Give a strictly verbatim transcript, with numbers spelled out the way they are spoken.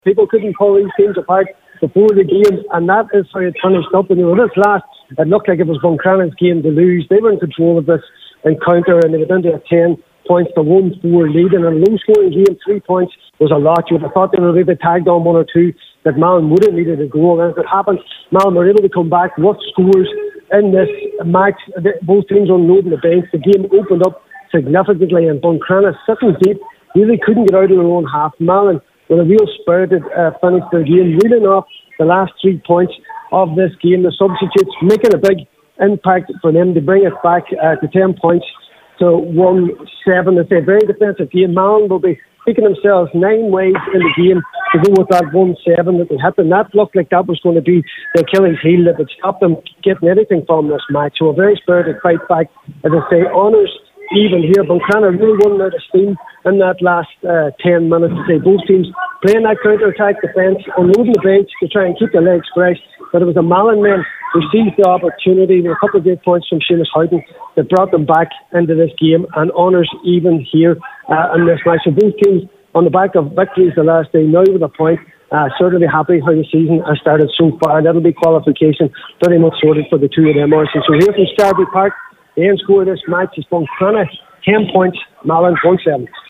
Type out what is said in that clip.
People couldn't pull these teams apart before the game, and that is how it finished up. And you know, this last, it looked like it was Buncrana's game to lose. They were in control of this encounter, and they went into a ten points to one four lead. In a low-scoring game, three points was a lot. You would have thought they would have tagged on one or two that Malin would have needed a goal. And if it happened, Malin were able to come back with scores in this match. Both teams unloading the bench. The game opened up significantly, and Buncrana, sitting deep, really couldn't get out of their own half. Malin, with a real spirited uh, finish to the game, reeling off the last three points of this game. The substitutes making a big impact for them to bring it back uh, to ten points to one seven. It's a very defensive game. Malin will be picking themselves nine ways in the game to go with that one seven that they hit, and that looked like that was going to be the Achilles heel that would stop them getting anything from this match. So a very spirited fight back, as I say, honours even here. Buncrana really running out of steam in that last uh, ten minutes. To say both teams playing that counter-attack defence, unloading the bench to try and keep their legs fresh. But it was a Malin men who seized the opportunity with a couple of great points from Seamus Houghton that brought them back into this game, and honours even here uh, in this match. So both teams on the back of victories the last day, now with a point. Uh, certainly happy how the season has started so far. That'll be qualification pretty much sorted for the two of them. So here from Starbreeze Park, the end score of this match is Buncrana ten points, Malin one seven.